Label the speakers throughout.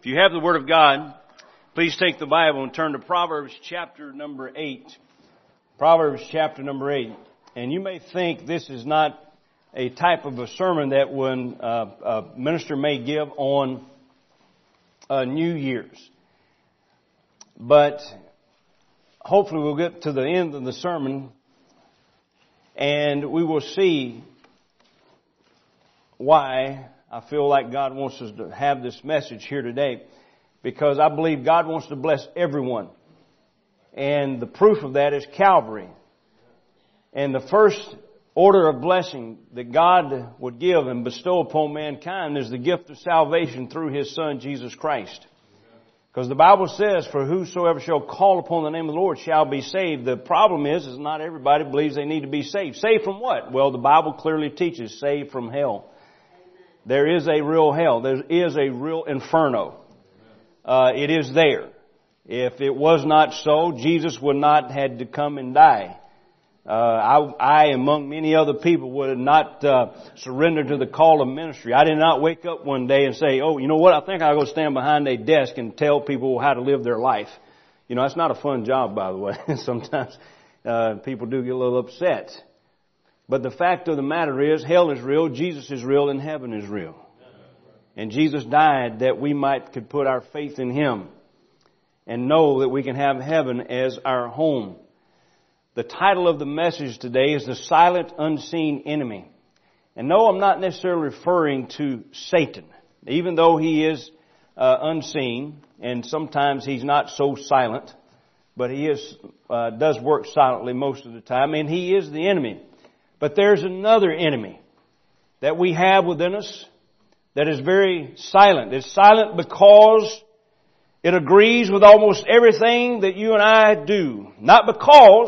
Speaker 1: If you have the Word of God, please take the Bible and turn to Proverbs chapter number 8. Proverbs chapter number 8. And you may think this is not a type of a sermon that one a minister may give on New Year's. But hopefully we'll get to the end of the sermon and we will see why I feel like God wants us to have this message here today, because I believe God wants to bless everyone. And the proof of that is Calvary. And the first order of blessing that God would give and bestow upon mankind is the gift of salvation through His Son, Jesus Christ. Because the Bible says, for whosoever shall call upon the name of the Lord shall be saved. The problem is not everybody believes they need to be saved. Saved from what? Well, the Bible clearly teaches saved from hell. There is a real hell. There is a real inferno. It is there. If it was not so, Jesus would not have had to come and die. I, among many other people, would have not surrendered to the call of ministry. I did not wake up one day and say, oh, you know what, I think I'll go stand behind a desk and tell people how to live their life. You know, that's not a fun job, by the way. Sometimes people do get a little upset. But the fact of the matter is, hell is real, Jesus is real, and heaven is real. And Jesus died that we could put our faith in Him and know that we can have heaven as our home. The title of the message today is The Silent Unseen Enemy. And no, I'm not necessarily referring to Satan, even though he is unseen, and sometimes he's not so silent, but he does work silently most of the time, and he is the enemy. But there's another enemy that we have within us that is very silent. It's silent because it agrees with almost everything that you and I do. Not because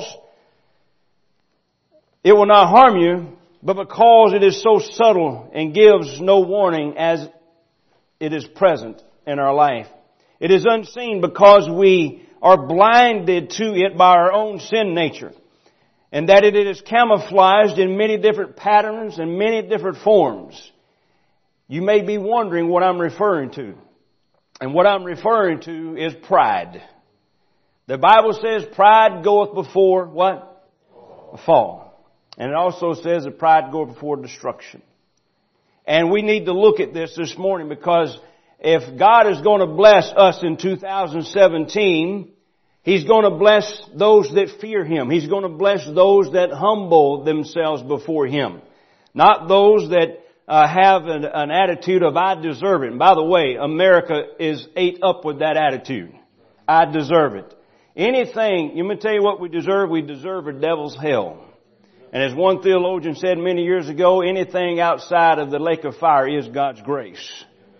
Speaker 1: it will not harm you, but because it is so subtle and gives no warning as it is present in our life. It is unseen because we are blinded to it by our own sin nature. And that it is camouflaged in many different patterns and many different forms. You may be wondering what I'm referring to. And what I'm referring to is pride. The Bible says pride goeth before what? A fall. And it also says that pride goeth before destruction. And we need to look at this morning, because if God is going to bless us in 2017, He's going to bless those that fear Him. He's going to bless those that humble themselves before Him. Not those that have an attitude of I deserve it. And by the way, America is ate up with that attitude. I deserve it. Anything, let me tell you what we deserve. We deserve a devil's hell. And as one theologian said many years ago, anything outside of the lake of fire is God's grace.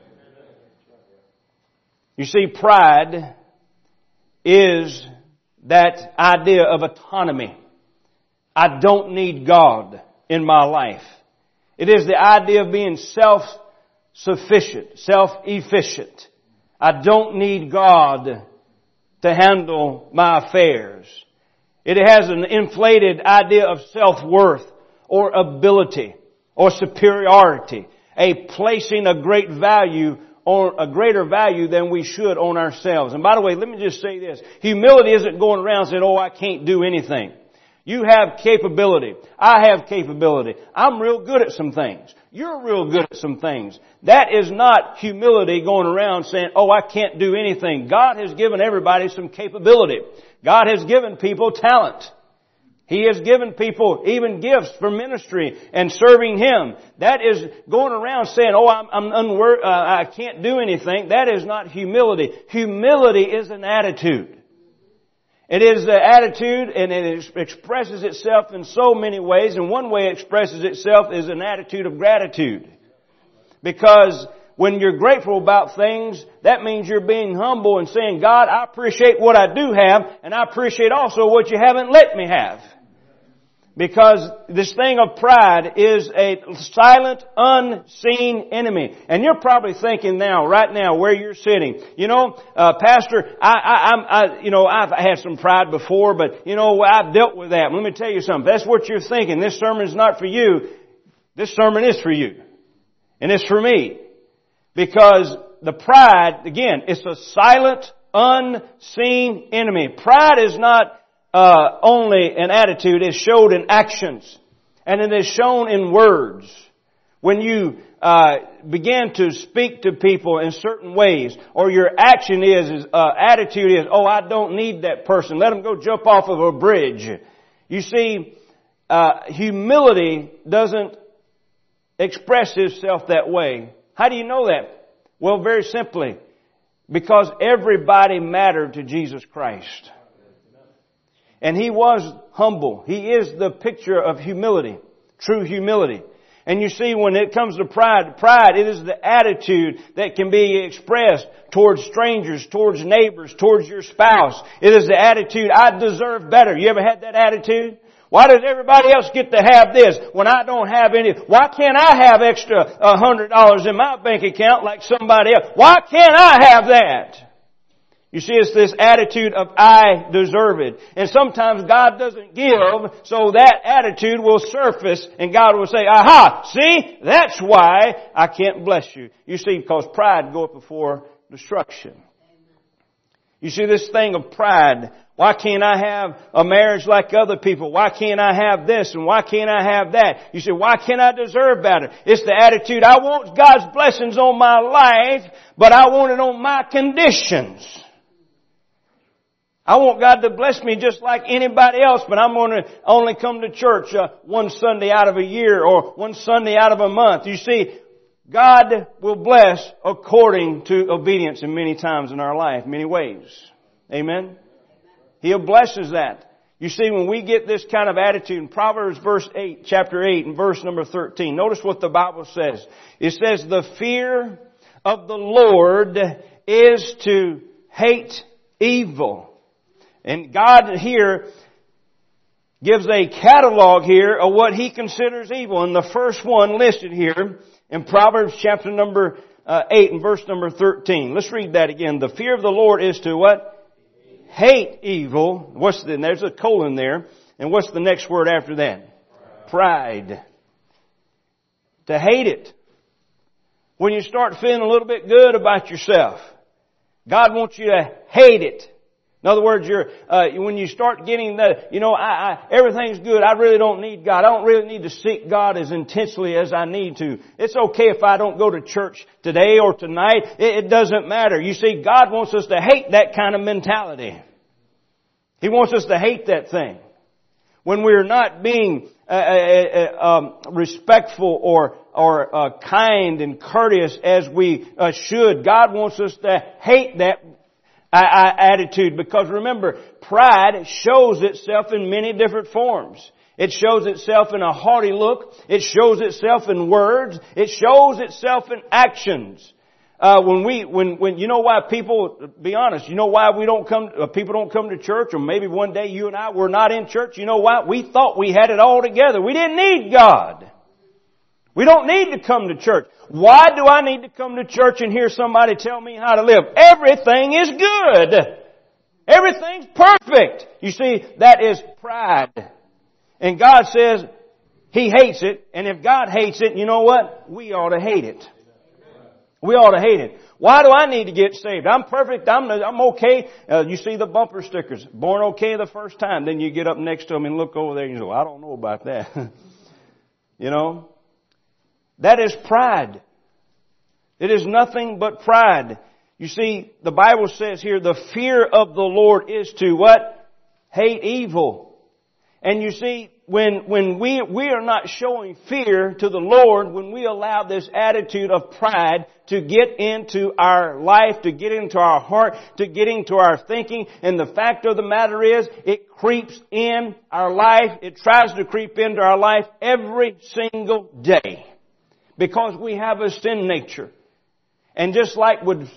Speaker 1: You see, pride is that idea of autonomy. I don't need God in my life. It is the idea of being self-sufficient, self-efficient. I don't need God to handle my affairs. It has an inflated idea of self-worth or ability or superiority, a placing a great value or a greater value than we should on ourselves. And by the way, let me just say this. Humility isn't going around saying, oh, I can't do anything. You have capability. I have capability. I'm real good at some things. You're real good at some things. That is not humility going around saying, oh, I can't do anything. God has given everybody some capability. God has given people talent. He has given people even gifts for ministry and serving Him. That is going around saying, oh, I'm unworthy, I can't do anything. That is not humility. Humility is an attitude. It is the attitude, and it expresses itself in so many ways. And one way it expresses itself is an attitude of gratitude. Because when you're grateful about things, that means you're being humble and saying, God, I appreciate what I do have, and I appreciate also what you haven't let me have. Because this thing of pride is a silent, unseen enemy. And you're probably thinking now, right now, where you're sitting, you know, Pastor, I've had some pride before, but, you know, I've dealt with that. Let me tell you something. That's what you're thinking. This sermon is not for you. This sermon is for you. And it's for me. Because the pride, again, it's a silent, unseen enemy. Pride is not only an attitude, it's showed in actions. And it is shown in words. When you begin to speak to people in certain ways, or your action attitude is, oh, I don't need that person. Let them go jump off of a bridge. You see, humility doesn't express itself that way. How do you know that? Well, very simply, because everybody mattered to Jesus Christ. And He was humble. He is the picture of humility, true humility. And you see, when it comes to pride, it is the attitude that can be expressed towards strangers, towards neighbors, towards your spouse. It is the attitude, I deserve better. You ever had that attitude? Why does everybody else get to have this when I don't have any? Why can't I have extra $100 in my bank account like somebody else? Why can't I have that? You see, it's this attitude of I deserve it. And sometimes God doesn't give, so that attitude will surface and God will say, aha, see, that's why I can't bless you. You see, because pride goeth before destruction. You see, this thing of pride, why can't I have a marriage like other people? Why can't I have this and why can't I have that? You say, why can't I deserve better? It's the attitude, I want God's blessings on my life, but I want it on my conditions. I want God to bless me just like anybody else, but I'm going to only come to church one Sunday out of a year or one Sunday out of a month. You see, God will bless according to obedience in many times in our life, many ways. Amen? He'll bless us that. You see, when we get this kind of attitude in Proverbs chapter 8 and verse number 13, notice what the Bible says. It says, the fear of the Lord is to hate evil. And God here gives a catalog here of what He considers evil. And the first one listed here in Proverbs chapter number 8 and verse number 13. Let's read that again. The fear of the Lord is to what? Hate evil. There's a colon there. And what's the next word after that? Pride. To hate it. When you start feeling a little bit good about yourself, God wants you to hate it. In other words, when you start getting everything's good. I really don't need God. I don't really need to seek God as intensely as I need to. It's okay if I don't go to church today or tonight. It doesn't matter. You see, God wants us to hate that kind of mentality. He wants us to hate that thing. When we're not being respectful or kind and courteous as we should, God wants us to hate that attitude, because remember, pride shows itself in many different forms. It shows itself in a haughty look. It shows itself in words. It shows itself in actions. When you know why people, be honest, you know why people don't come to church, or maybe one day you and I were not in church. You know why? We thought we had it all together. We didn't need God. We don't need to come to church. Why do I need to come to church and hear somebody tell me how to live? Everything is good. Everything's perfect. You see, that is pride. And God says He hates it. And if God hates it, you know what? We ought to hate it. We ought to hate it. Why do I need to get saved? I'm perfect. I'm okay. You see the bumper stickers. Born okay the first time. Then you get up next to them and look over there and you go, I don't know about that. You know? That is pride. It is nothing but pride. You see, the Bible says here, the fear of the Lord is to what? Hate evil. And you see, when we are not showing fear to the Lord, when we allow this attitude of pride to get into our life, to get into our heart, to get into our thinking, and the fact of the matter is, it creeps in our life. It tries to creep into our life every single day. Because we have a sin nature. And just like would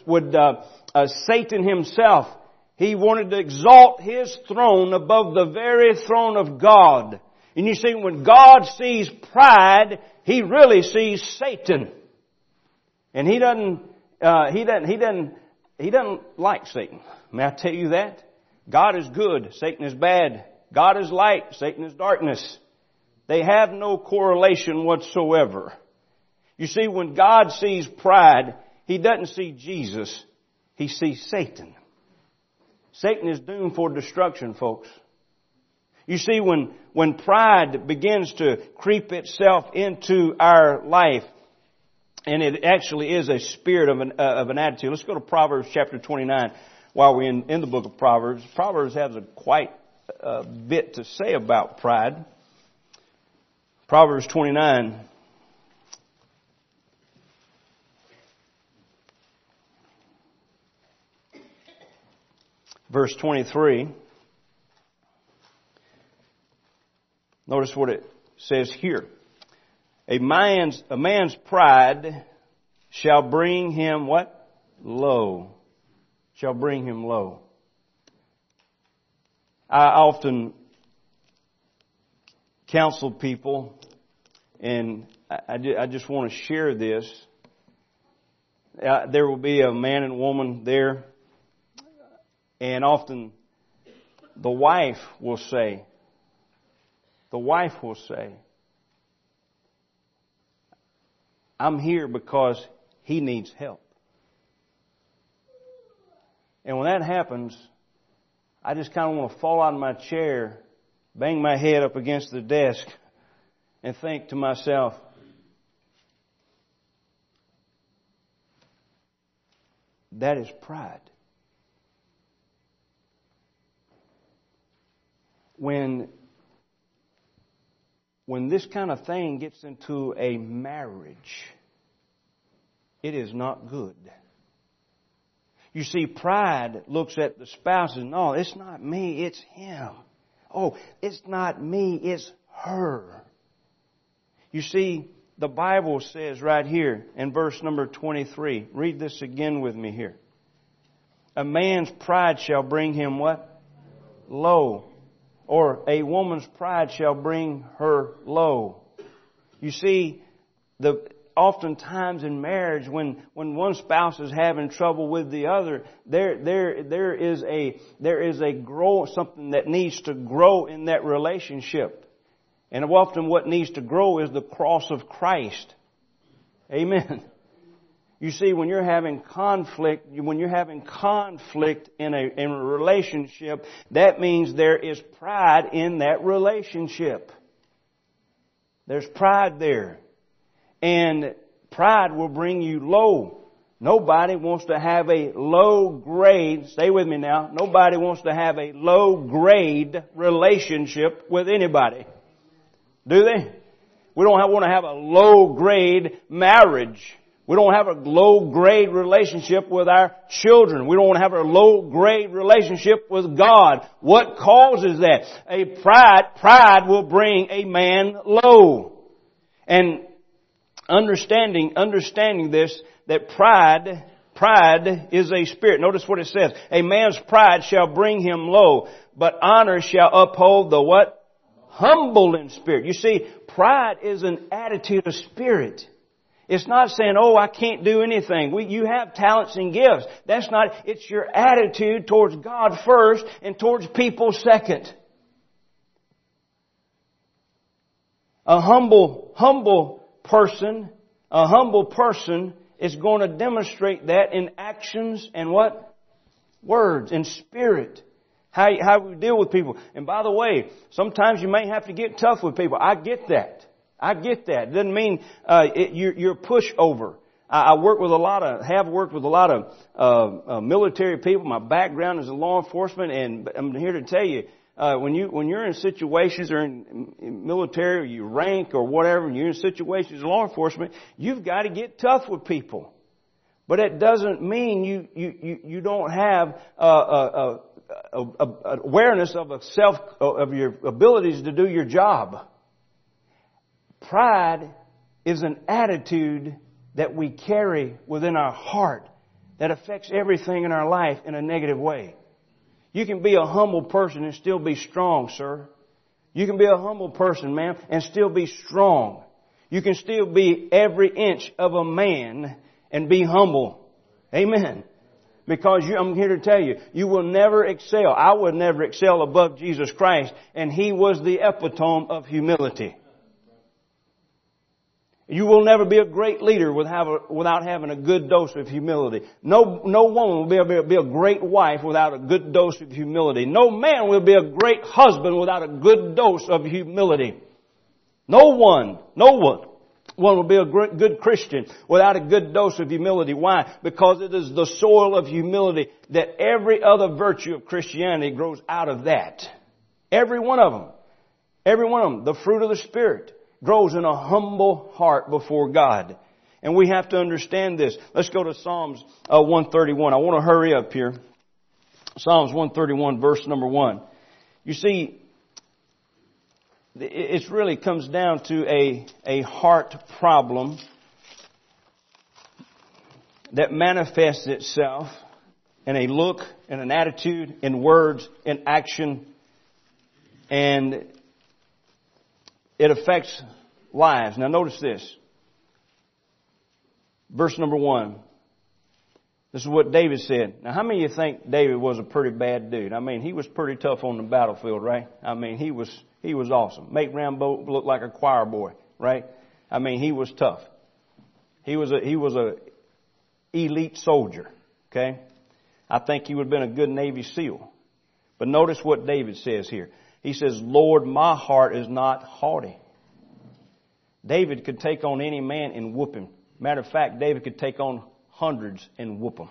Speaker 1: Satan himself, he wanted to exalt his throne above the very throne of God. And you see, when God sees pride, He really sees Satan. And He doesn't like Satan. May I tell you that? God is good. Satan is bad. God is light. Satan is darkness. They have no correlation whatsoever. You see, when God sees pride, he doesn't see Jesus. He sees Satan. Satan is doomed for destruction, folks. You see, when pride begins to creep itself into our life, and it actually is a spirit of an attitude. Let's go to Proverbs chapter 29 while we're in the book of Proverbs. Proverbs has quite a bit to say about pride. Proverbs 29. Verse 23. Notice what it says here. A man's pride shall bring him what? Low. Shall bring him low. I often counsel people, and I just want to share this. There will be a man and woman there, and often the wife will say, I'm here because he needs help. And when that happens, I just kind of want to fall out of my chair, bang my head up against the desk, and think to myself, that is pride. When this kind of thing gets into a marriage, it is not good. You see, pride looks at the spouse and, no, it's not me, it's him. Oh, it's not me, it's her. You see, the Bible says right here in verse number 23, read this again with me here. A man's pride shall bring him what? Low. Or a woman's pride shall bring her low. You see, oftentimes in marriage, when one spouse is having trouble with the other, there is a grow, something that needs to grow in that relationship. And often what needs to grow is the cross of Christ. Amen. You see, when you're having conflict in a relationship, that means there is pride in that relationship. There's pride there. And pride will bring you low. Nobody wants to have a low grade, stay with me now, nobody wants to have a low grade relationship with anybody. Do they? We don't want to have a low grade marriage. We don't have a low grade relationship with our children. We don't want to have a low grade relationship with God. What causes that? Pride will bring a man low. And understanding this, that pride is a spirit. Notice what it says. A man's pride shall bring him low, but honor shall uphold the what? Humble in spirit. You see, pride is an attitude of spirit. It's not saying, oh, I can't do anything. You have talents and gifts. That's not, it's your attitude towards God first and towards people second. A humble person is going to demonstrate that in actions and what? Words and spirit. How we deal with people. And by the way, sometimes you may have to get tough with people. I get that. It doesn't mean you're a pushover. Have worked with a lot of military people. My background is in law enforcement, and I'm here to tell you, when you're in situations or in military, or you rank or whatever, and you're in situations in law enforcement, you've got to get tough with people. But it doesn't mean you don't have awareness of your abilities to do your job. Pride is an attitude that we carry within our heart that affects everything in our life in a negative way. You can be a humble person and still be strong, sir. You can be a humble person, ma'am, and still be strong. You can still be every inch of a man and be humble. Amen. Because I'm here to tell you, you will never excel. I would never excel above Jesus Christ, and He was the epitome of humility. You will never be a great leader without having a good dose of humility. No woman will be able to be a great wife without a good dose of humility. No man will be a great husband without a good dose of humility. No one will be a good Christian without a good dose of humility. Why? Because it is the soil of humility that every other virtue of Christianity grows out of that. Every one of them. Every one of them. The fruit of the Spirit grows in a humble heart before God. And we have to understand this. Let's go to Psalms 131. I want to hurry up here. Psalms 131, verse number 1. You see, it really comes down to a heart problem that manifests itself in a look, in an attitude, in words, in action, and it affects lives. Now notice this. Verse number 1. This is what David said. Now how many of you think David was a pretty bad dude? I mean, he was pretty tough on the battlefield, right? I mean, he was awesome. Make Rambo look like a choir boy, right? I mean, he was tough. He was a elite soldier, okay? I think he would have been a good Navy SEAL. But notice what David says here. He says, Lord, my heart is not haughty. David could take on any man and whoop him. Matter of fact, David could take on hundreds and whoop them.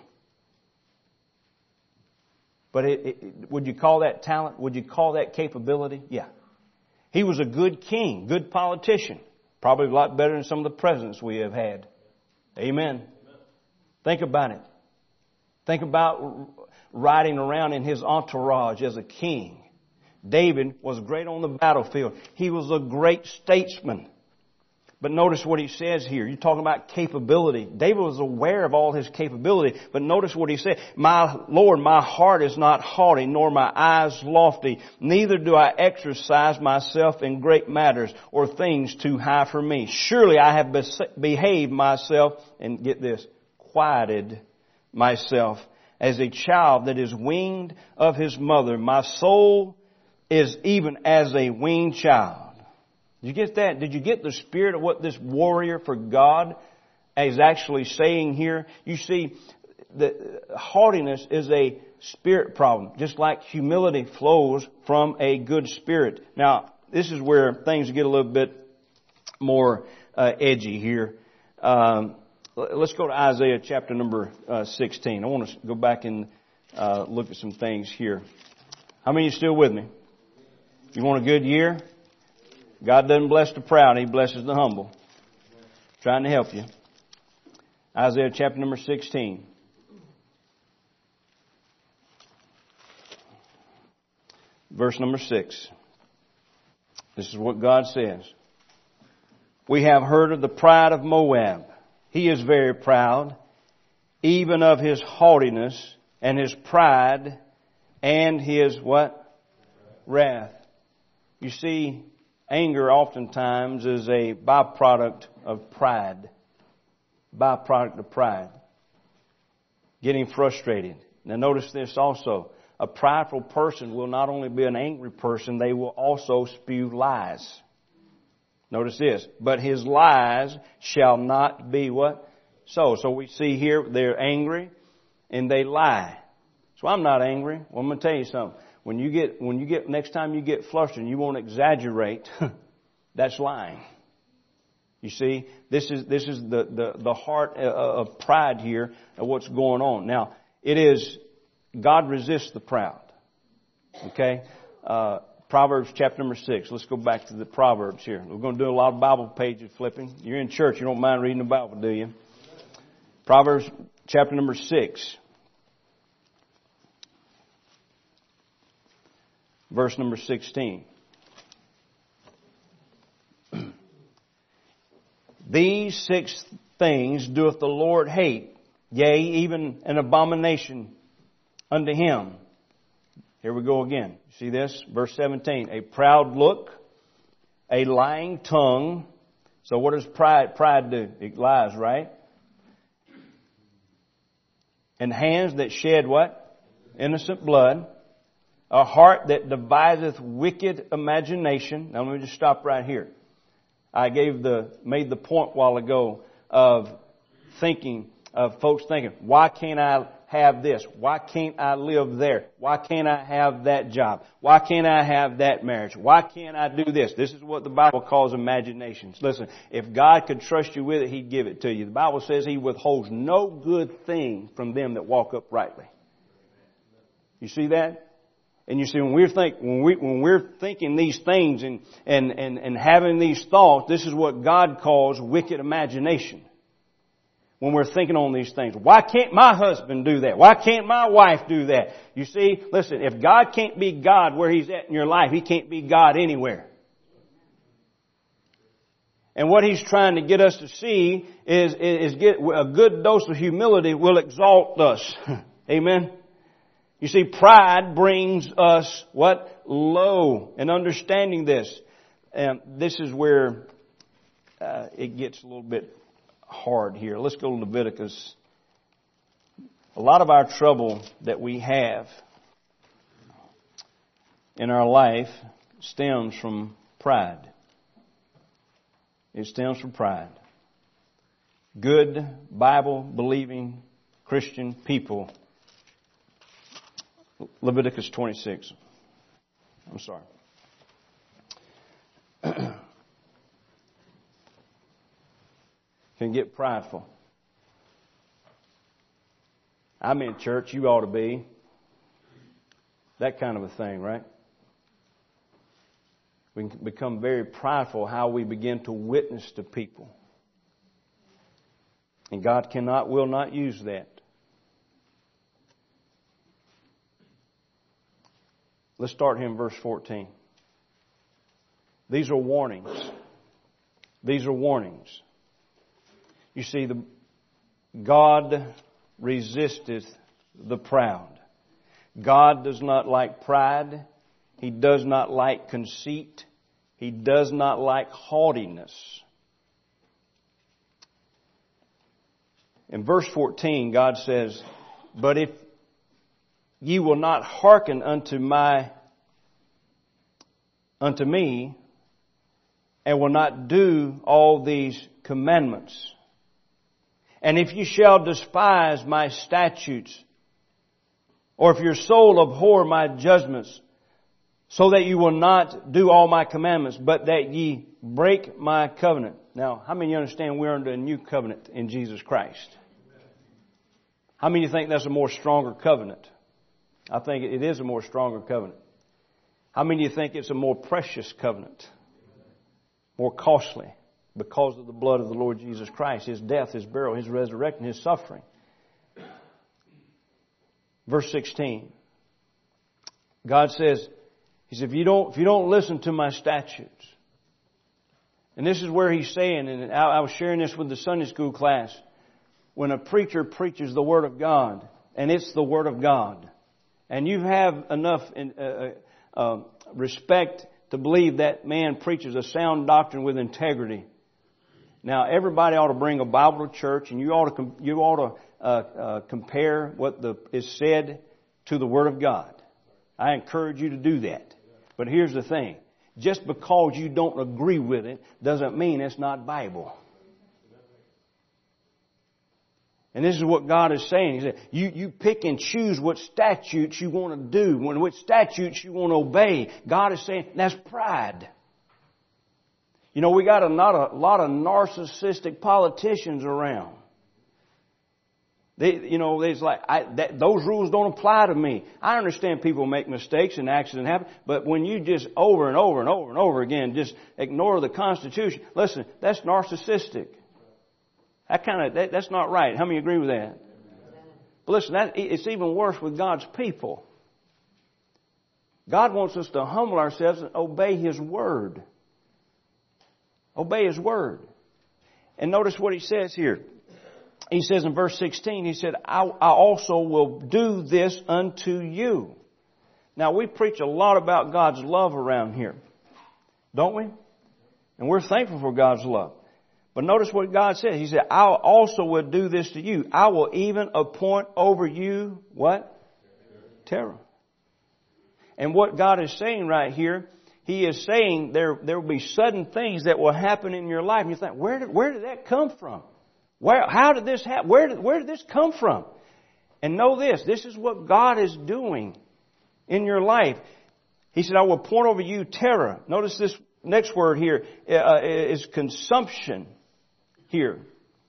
Speaker 1: But would you call that talent? Would you call that capability? Yeah. He was a good king, good politician. Probably a lot better than some of the presidents we have had. Amen. Think about it. Think about riding around in his entourage as a king. David was great on the battlefield. He was a great statesman. But notice what he says here. You're talking about capability. David was aware of all his capability. But notice what he said. My Lord, my heart is not haughty, nor my eyes lofty. Neither do I exercise myself in great matters or things too high for me. Surely I have behaved myself, and get this, quieted myself as a child that is weaned of his mother. My soul is even as a weaned child. Did you get that? Did you get the spirit of what this warrior for God is actually saying here? You see, the haughtiness is a spirit problem, just like humility flows from a good spirit. Now, this is where things get a little bit more edgy here. Let's go to Isaiah chapter number 16. I want to go back and look at some things here. How many of you still with me? You want a good year? God doesn't bless the proud. He blesses the humble. Trying to help you. Isaiah chapter number 16. Verse number 6. This is what God says. We have heard of the pride of Moab. He is very proud, even of his haughtiness and his pride and his what? Wrath. You see, anger oftentimes is a byproduct of pride. Byproduct of pride. Getting frustrated. Now notice this also. A prideful person will not only be an angry person, they will also spew lies. Notice this. But his lies shall not be what? So we see here they're angry and they lie. So I'm not angry. Well, I'm going to tell you something. When you get next time you get flustered and you won't exaggerate, that's lying. You see, this is the heart of pride here of what's going on. Now, it is God resists the proud. Okay? Proverbs chapter number 6. Let's go back to the Proverbs here. We're going to do a lot of Bible pages flipping. You're in church, you don't mind reading the Bible, do you? Proverbs chapter number 6. Verse number 16. These 6 things doeth the Lord hate, yea, even an abomination unto him. Here we go again. See this? Verse 17. A proud look, a lying tongue. So what does pride do? It lies, right? And hands that shed what? Innocent blood. A heart that deviseth wicked imagination. Now let me just stop right here. I made the point a while ago of folks thinking, why can't I have this? Why can't I live there? Why can't I have that job? Why can't I have that marriage? Why can't I do this? This is what the Bible calls imaginations. Listen, if God could trust you with it, He'd give it to you. The Bible says He withholds no good thing from them that walk uprightly. You see that? And you see, when we're thinking these things and having these thoughts, this is what God calls wicked imagination. When we're thinking on these things. Why can't my husband do that? Why can't my wife do that? You see, listen, if God can't be God where He's at in your life, He can't be God anywhere. And what He's trying to get us to see is get a good dose of humility will exalt us. Amen. You see, pride brings us what? Low. And understanding this. This is where it gets a little bit hard here. Let's go to Leviticus. A lot of our trouble that we have in our life stems from pride. It stems from pride. Good, Bible-believing Christian people. Leviticus 26. I'm sorry. Can get prideful. I'm in church, you ought to be. That kind of a thing, right? We can become very prideful how we begin to witness to people. And God will not use that. Let's start here in verse 14. These are warnings. These are warnings. You see, God resisteth the proud. God does not like pride. He does not like conceit. He does not like haughtiness. In verse 14, God says, but if ye will not hearken unto me, and will not do all these commandments, and if you shall despise my statutes, or if your soul abhor my judgments, so that you will not do all my commandments, but that ye break my covenant. Now, how many of you understand we're under a new covenant in Jesus Christ? How many of you think that's a more stronger covenant? I think it is a more stronger covenant. How many of you think it's a more precious covenant? More costly? Because of the blood of the Lord Jesus Christ, His death, His burial, His resurrection, His suffering. Verse 16. God says, He said, if you don't listen to my statutes. And this is where He's saying, and I was sharing this with the Sunday school class, when a preacher preaches the Word of God, and it's the Word of God, and you have enough respect to believe that man preaches a sound doctrine with integrity. Now, everybody ought to bring a Bible to church, and you ought to compare what is said to the Word of God. I encourage you to do that. But here's the thing. Just because you don't agree with it doesn't mean it's not Bible. And this is what God is saying. He said, you pick and choose what statutes you want to do, which statutes you want to obey. God is saying that's pride. You know, we got a lot of narcissistic politicians around. Those rules don't apply to me. I understand people make mistakes and accidents happen, but when you just over and over and over and over again just ignore the Constitution, listen, that's narcissistic. That's not right. How many agree with that? But listen, it's even worse with God's people. God wants us to humble ourselves and obey His Word. Obey His Word. And notice what He says here. He says in verse 16, He said, I also will do this unto you. Now, we preach a lot about God's love around here, don't we? And we're thankful for God's love. But notice what God says. He said, I also will do this to you. I will even appoint over you, what? Terror. And what God is saying right here, He is saying there will be sudden things that will happen in your life. And you think, where did that come from? How did this happen? Where did this come from? And know this. This is what God is doing in your life. He said, I will point over you terror. Notice this next word here is consumption here.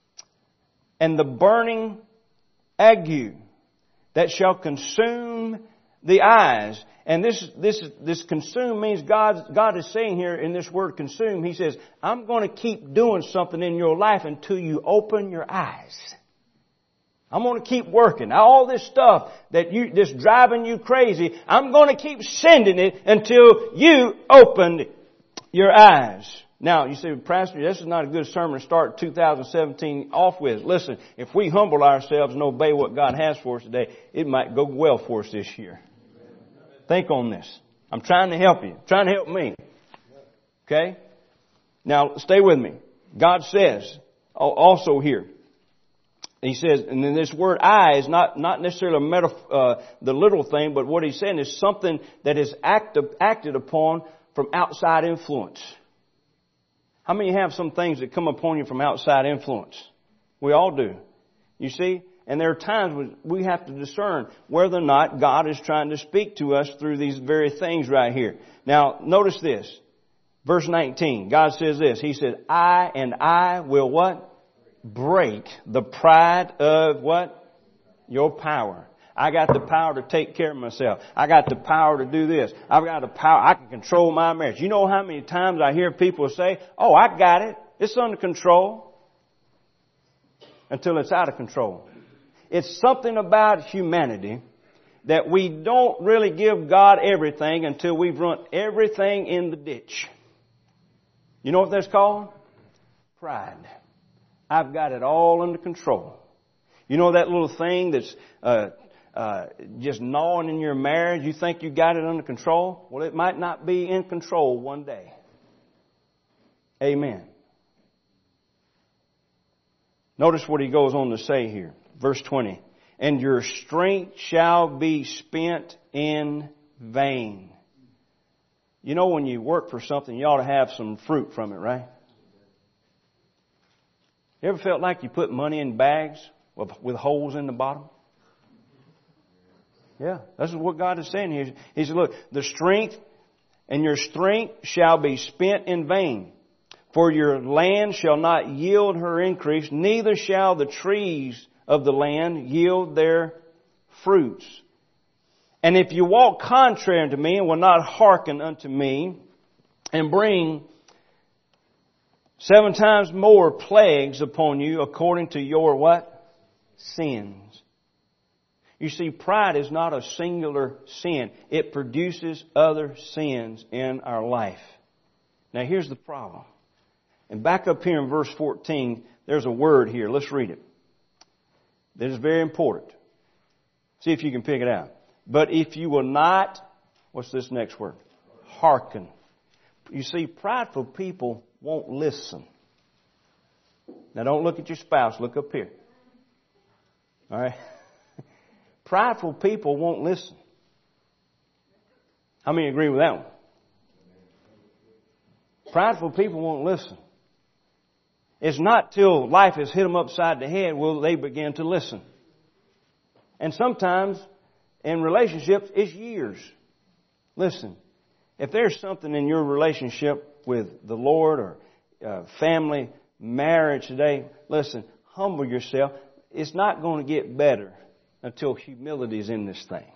Speaker 1: And the burning ague that shall consume the eyes. And this consume means God is saying here in this word consume, He says, I'm going to keep doing something in your life until you open your eyes. I'm going to keep working. All this stuff that's driving you crazy, I'm going to keep sending it until you open your eyes. Now, you say, Pastor, this is not a good sermon to start 2017 off with. Listen, if we humble ourselves and obey what God has for us today, it might go well for us this year. Think on this. I'm trying to help you. I'm trying to help me. Okay? Now, stay with me. God says also here, He says, and then this word eye is not necessarily the literal thing, but what He's saying is something that is acted upon from outside influence. How many have some things that come upon you from outside influence? We all do. You see? And there are times when we have to discern whether or not God is trying to speak to us through these very things right here. Now, notice this. Verse 19. God says this. He said, I will what? Break the pride of what? Your power. I got the power to take care of myself. I got the power to do this. I've got the power. I can control my marriage. You know how many times I hear people say, oh, I got it. It's under control. Until it's out of control. It's something about humanity that we don't really give God everything until we've run everything in the ditch. You know what that's called? Pride. I've got it all under control. You know that little thing that's just gnawing in your marriage? You think you got it under control? Well, it might not be in control one day. Amen. Notice what he goes on to say here. Verse 20. And your strength shall be spent in vain. You know when you work for something, you ought to have some fruit from it, right? You ever felt like you put money in bags with holes in the bottom? Yeah, that's what God is saying here. He said, look, the strength and your strength shall be spent in vain. For your land shall not yield her increase, neither shall the trees of the land yield their fruits. And if you walk contrary unto me and will not hearken unto me, and bring 7 times more plagues upon you according to your what? Sins. You see, pride is not a singular sin. It produces other sins in our life. Now here's the problem. And back up here in verse 14, there's a word here. Let's read it. That is very important. See if you can pick it out. But if you will not, what's this next word? Hearken. You see, prideful people won't listen. Now don't look at your spouse. Look up here. All right? Prideful people won't listen. How many agree with that one? Prideful people won't listen. It's not till life has hit them upside the head will they begin to listen. And sometimes in relationships, it's years. Listen, if there's something in your relationship with the Lord or family, marriage today, listen, humble yourself. It's not going to get better until humility is in this thing.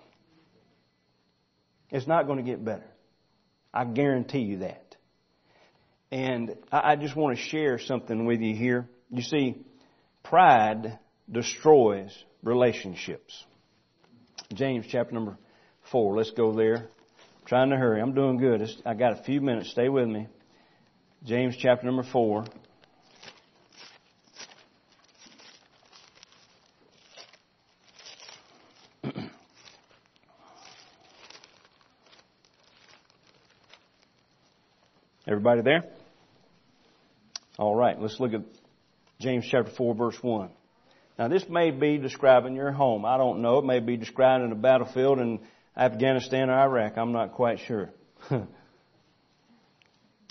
Speaker 1: It's not going to get better. I guarantee you that. And I just want to share something with you here. You see, pride destroys relationships. James chapter number 4. Let's go there. I'm trying to hurry. I'm doing good. I got a few minutes. Stay with me. James chapter number 4. Everybody there? All right, let's look at James chapter 4, verse 1. Now, this may be describing your home. I don't know. It may be describing a battlefield in Afghanistan or Iraq. I'm not quite sure.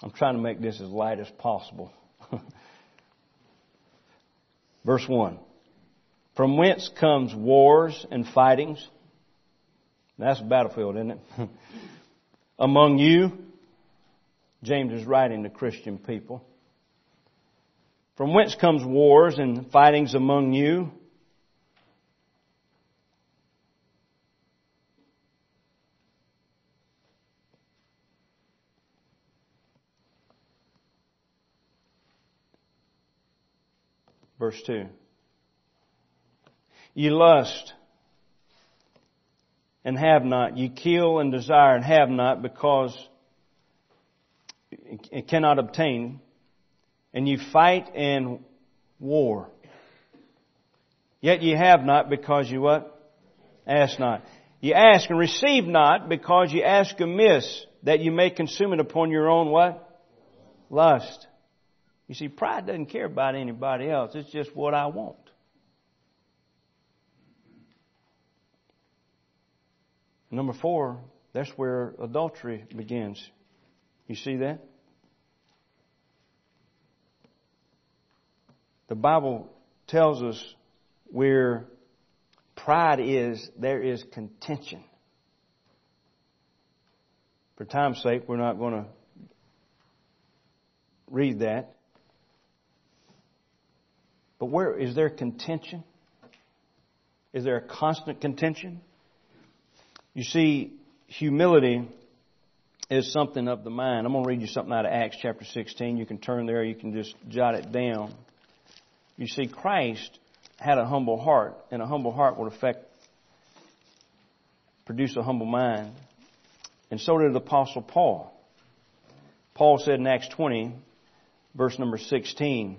Speaker 1: I'm trying to make this as light as possible. Verse 1. From whence comes wars and fightings? That's a battlefield, isn't it? Among you. James is writing to Christian people. From whence comes wars and fightings among you? Verse 2. Ye lust and have not. Ye kill and desire and have not, because it cannot obtain. And ye fight and war. Yet ye have not, because ye what? Ask not. Ye ask and receive not, because ye ask amiss, that ye may consume it upon your own what? Lust. You see, pride doesn't care about anybody else. It's just what I want. Number 4, that's where adultery begins. You see that? The Bible tells us where pride is, there is contention. For time's sake, we're not going to read that. But where is there contention? Is there a constant contention? You see, humility is something of the mind. I'm going to read you something out of Acts chapter 16. You can turn there. You can just jot it down. You see, Christ had a humble heart, and a humble heart would produce a humble mind. And so did the Apostle Paul. Paul said in Acts 20, verse number 16,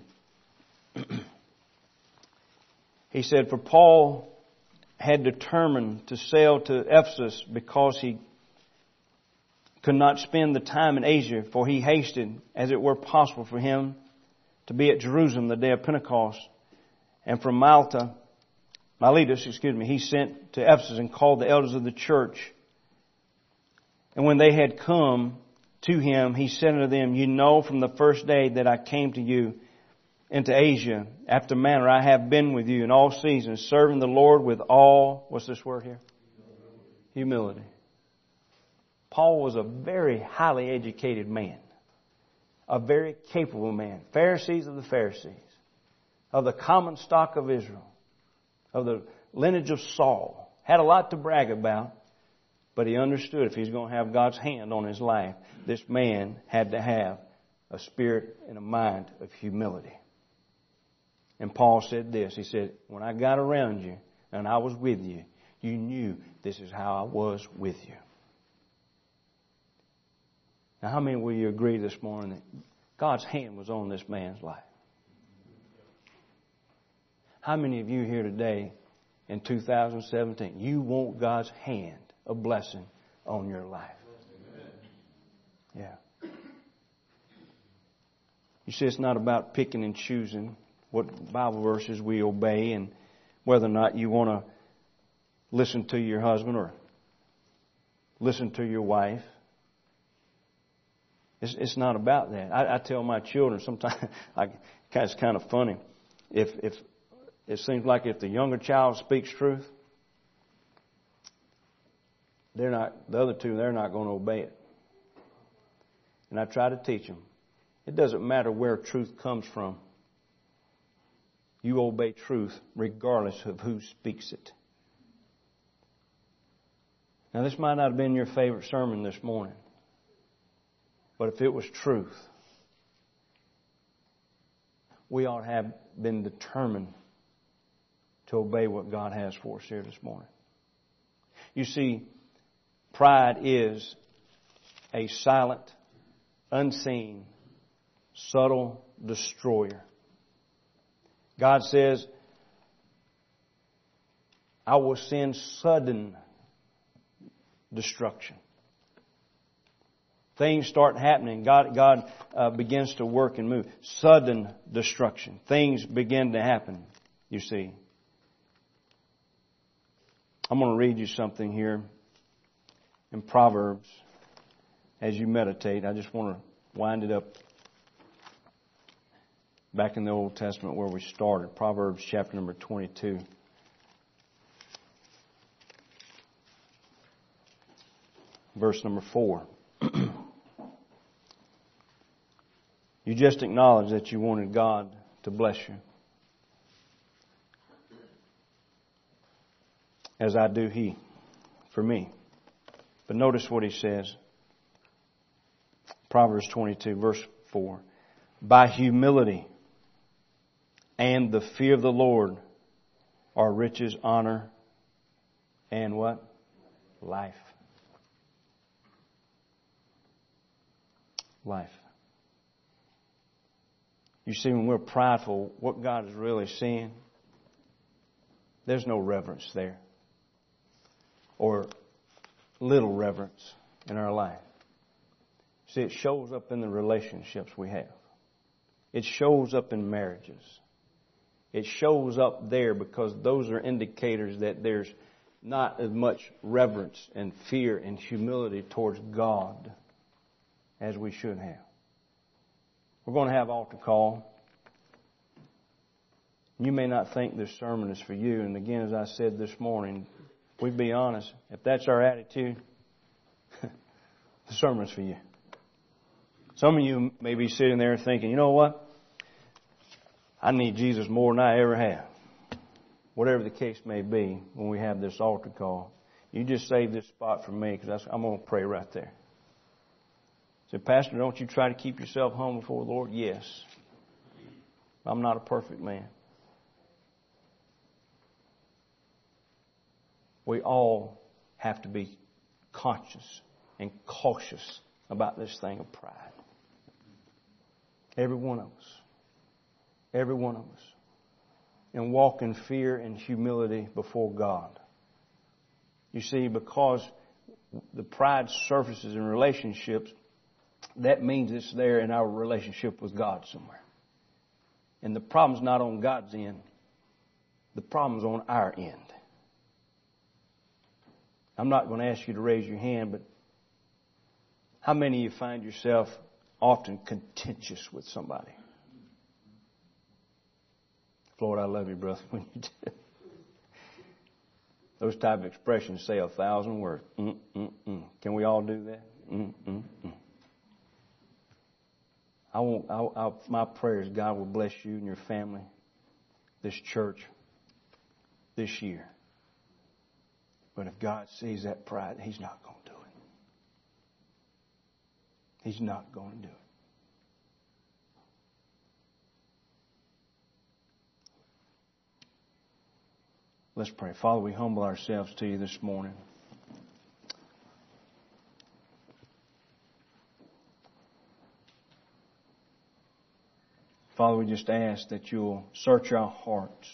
Speaker 1: he said, for Paul had determined to sail to Ephesus because he could not spend the time in Asia, for he hasted, as it were possible for him, to be at Jerusalem the day of Pentecost. And from Miletus, he sent to Ephesus and called the elders of the church. And when they had come to him, he said unto them, you know from the first day that I came to you into Asia, after manner I have been with you in all seasons, serving the Lord with all, what's this word here? Humility. Paul was a very highly educated man. A very capable man. Pharisees of the Pharisees. Of the common stock of Israel. Of the lineage of Saul. Had a lot to brag about. But he understood if he's going to have God's hand on his life, this man had to have a spirit and a mind of humility. And Paul said this. He said, when I got around you and I was with you, you knew this is how I was with you. Now, how many will you agree this morning that God's hand was on this man's life? How many of you here today in 2017, you want God's hand of blessing on your life? Yeah. You see, it's not about picking and choosing what Bible verses we obey and whether or not you want to listen to your husband or listen to your wife. It's not about that. I tell my children sometimes, it's kind of funny. If it seems like if the younger child speaks truth, the other two, they're not going to obey it. And I try to teach them. It doesn't matter where truth comes from. You obey truth regardless of who speaks it. Now, this might not have been your favorite sermon this morning. But if it was truth, we ought to have been determined to obey what God has for us here this morning. You see, pride is a silent, unseen, subtle destroyer. God says, I will send sudden destruction. Things start happening. God begins to work and move. Sudden destruction. Things begin to happen, you see. I'm going to read you something here in Proverbs as you meditate. I just want to wind it up back in the Old Testament where we started, Proverbs chapter number 22. Verse number 4. You just acknowledged that you wanted God to bless you. As I do He, for me. But notice what He says. Proverbs 22, verse 4. By humility and the fear of the Lord are riches, honor, and what? Life. Life. You see, when we're prideful, what God is really seeing, there's no reverence there. Or little reverence in our life. See, it shows up in the relationships we have. It shows up in marriages. It shows up there because those are indicators that there's not as much reverence and fear and humility towards God as we should have. We're going to have altar call. You may not think this sermon is for you. And again, as I said this morning, if we be honest, if that's our attitude, the sermon's for you. Some of you may be sitting there thinking, you know what? I need Jesus more than I ever have. Whatever the case may be, when we have this altar call, you just save this spot for me because I'm going to pray right there. Say, Pastor, don't you try to keep yourself humble before the Lord? Yes. I'm not a perfect man. We all have to be conscious and cautious about this thing of pride. Every one of us. Every one of us. And walk in fear and humility before God. You see, because the pride surfaces in relationships, that means it's there in our relationship with God somewhere. And the problem's not on God's end. The problem's on our end. I'm not going to ask you to raise your hand, but how many of you find yourself often contentious with somebody? Lord, I love you, brother, when you do. Those type of expressions say 1,000 words. Can we all do that? My prayer is God will bless you and your family, this church, this year. But if God sees that pride, He's not going to do it. He's not going to do it. Let's pray. Father, we humble ourselves to you this morning. Father, we just ask that you'll search our hearts.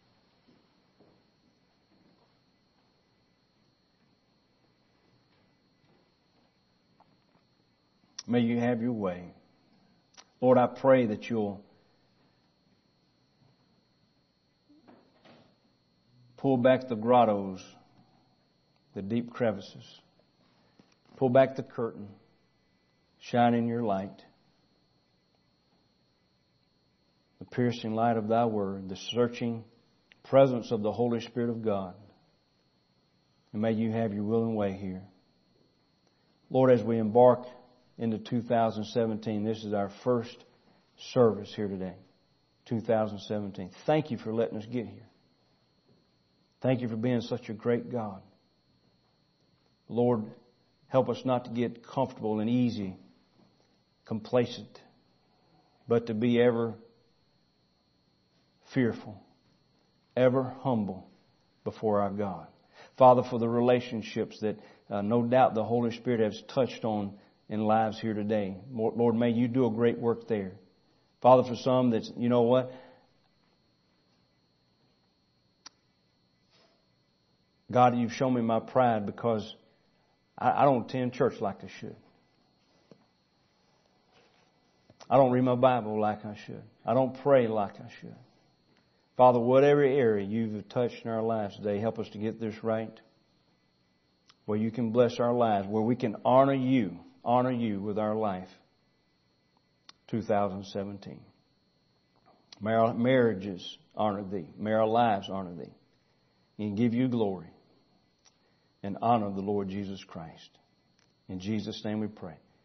Speaker 1: May you have your way. Lord, I pray that you'll pull back the grottos, the deep crevices. Pull back the curtain. Shine in your light. The piercing light of thy word, the searching presence of the Holy Spirit of God. And may you have your will and way here. Lord, as we embark into 2017, this is our first service here today, 2017. Thank you for letting us get here. Thank you for being such a great God. Lord, help us not to get comfortable and easy, complacent, but to be ever fearful, ever humble before our God. Father, for the relationships that no doubt the Holy Spirit has touched on in lives here today, Lord, may you do a great work there. Father, for some that's, you know what? God, you've shown me my pride because I don't attend church like I should. I don't read my Bible like I should. I don't pray like I should. Father, whatever area you've touched in our lives today, help us to get this right. Where you can bless our lives, where we can honor you with our life. 2017. May our marriages honor Thee. May our lives honor Thee. And give You glory and honor the Lord Jesus Christ. In Jesus' name we pray.